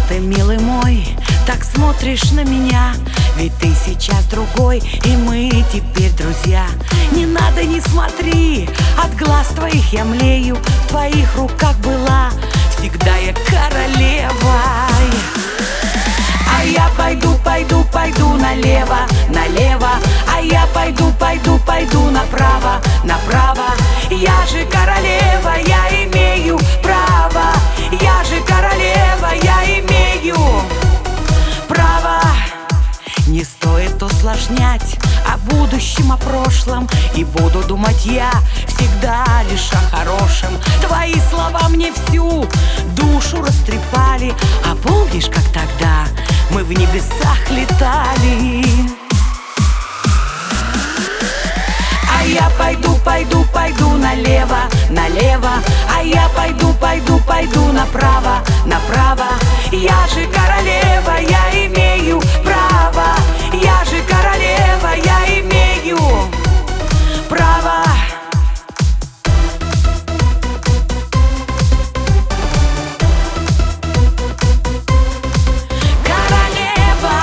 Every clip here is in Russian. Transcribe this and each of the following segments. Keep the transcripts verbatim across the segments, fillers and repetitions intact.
ты, милый мой, так смотришь на меня? Ведь ты сейчас другой, и мы теперь друзья. Не надо, не смотри, от глаз твоих я млею. В твоих руках была всегда я королева. А я пойду, пойду, пойду налево, налево. А я пойду, пойду, пойду направо, направо. Я же королева, я имею право. Я же королева, я имею право. Не стоит усложнять о будущем, о прошлом. И буду думать я всегда лишь о хорошем. Твои слова мне всю душу растрепали. А помнишь, как тогда мы в небесах летали? А я пойду, пойду, пойду налево, налево. А я пойду, пойду, пойду направо, направо. Я же королева, я имею право. Я же королева, я имею право. Королева.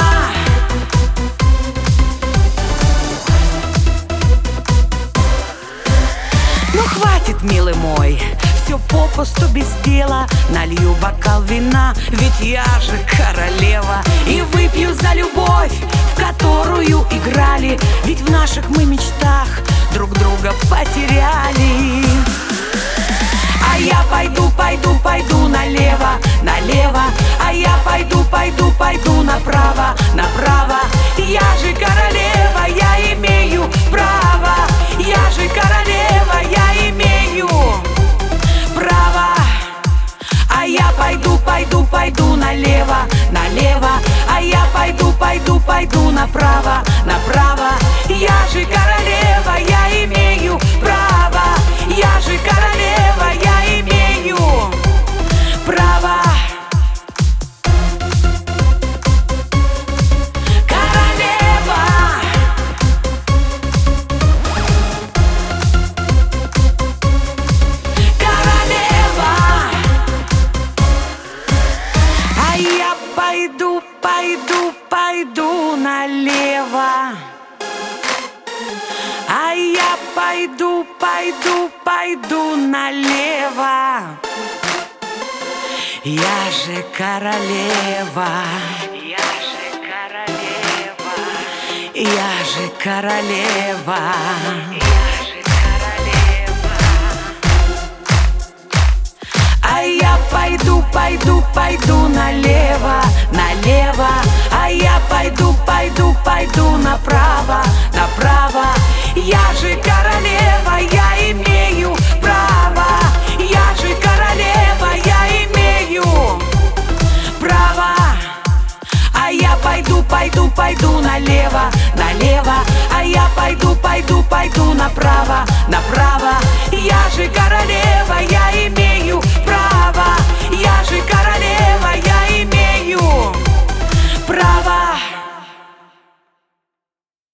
Ну хватит, милый мой, все попусту без дела. Налью бокал вина, ведь я же королева. И выпью за любовь, в которую играли. Ведь в наших мы мечтах друг друга потеряли. А я пойду, пойду, пойду налево, налево. А я пойду, пойду, пойду направо, направо. Я же королева, я имею право. Я же королева, я имею право. А я пойду, пойду, пойду налево, налево. А я пойду, пойду, пойду направо, направо. Я же королева, я имею право. Я же королева, я имею право. Королева. Королева. А я пойду, пойду, пойду налево. А я пойду, пойду, пойду налево. Я же королева. Я же королева. Я же королева. Я же королева. А я пойду, пойду, пойду налево, налево. А я пойду, пойду, пойду направо, направо. Я же королева.